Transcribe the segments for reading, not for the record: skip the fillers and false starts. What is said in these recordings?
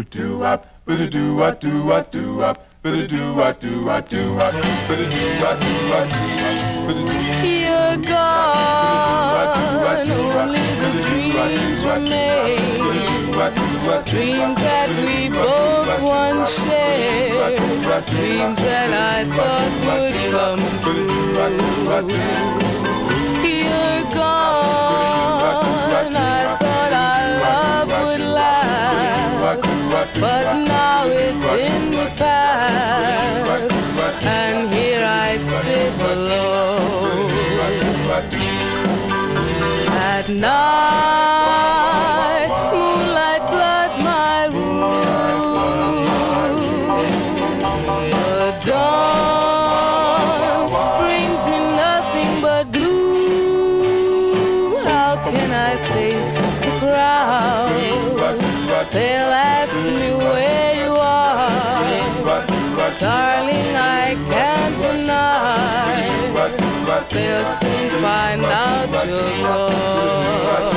wop, with a do wop, do wop, do wop, with a do wop, do wop, do wop, with a do wop, do wop, do wop. You're gone, only the dreams remain. Dreams that we both once shared, dreams that I thought would come true. You're gone, I thought our love would last, but now it's in the past, and here I sit alone. At night, moonlight floods my room. The dawn brings me nothing but gloom. How can I face the crowd? They'll ask me where you are. Darling, I can't deny. They'll soon find out you're gone.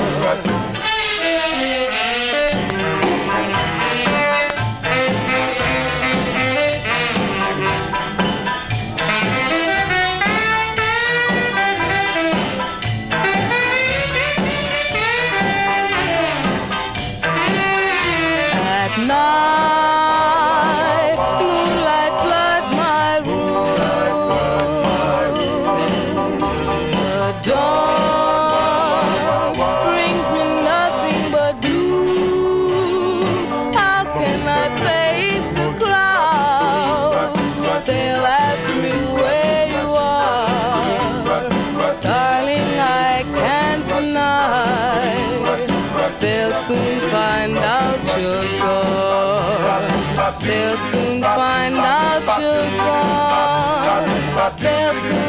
At night, moonlight floods my room. The dawn brings me nothing but gloom. How can I face the crowd? They'll ask me where you are. Darling, I can't deny. They'll soon find out you're gone. They'll soon find out you're gone. They'll soon